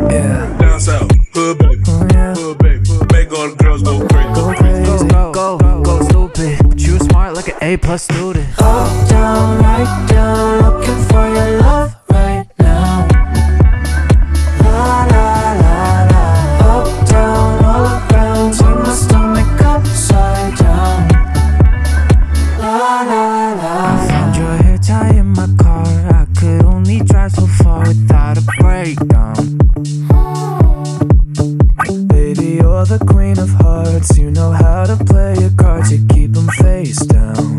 Yeah. Down south, hood baby, hood baby. Make all the girls go crazy. Go crazy, go stupid. But you smart like an A+ student. Up, down, right, down, looking for your love right now. La la la la. Up, down, all around, turn my stomach upside down. La la la. I found your hair tie in my car. I could only drive so far without a breakdown. Baby, you're the queen of hearts. You know how to play your cards. You keep them face down.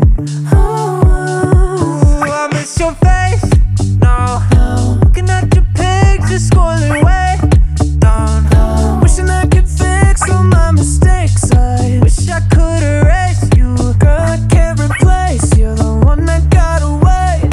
I miss your face. No, looking at your pictures, scrolling way down. Wishing I could fix all my mistakes. I wish I could erase you. Girl, I can't replace. You're the one that got away.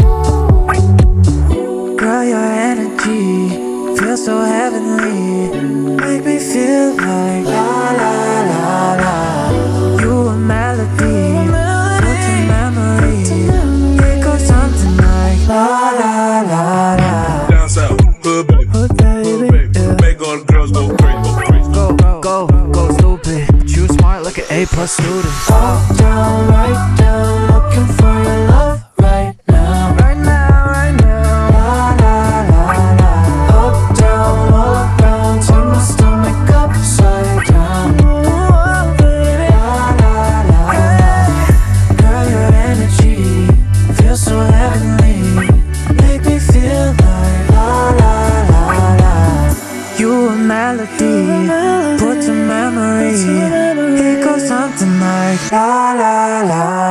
Girl, your energy feels so heavenly. Make me feel like la la la la. You a melody, put in memory. It goes something like la la la la. Down south, hood baby, Hood baby, yeah. Make all the girls go crazy. Go stupid. But you smart like an A+ student. Up, down, right, down, looking for your love right now. Right now, right now. La la la la. Up, down, all around, turn my stomach upside down. Oh, baby. La la la la. Girl, your energy feels so heavenly. Make me feel like la la la la. You a melody, put to memory. It goes something like La la la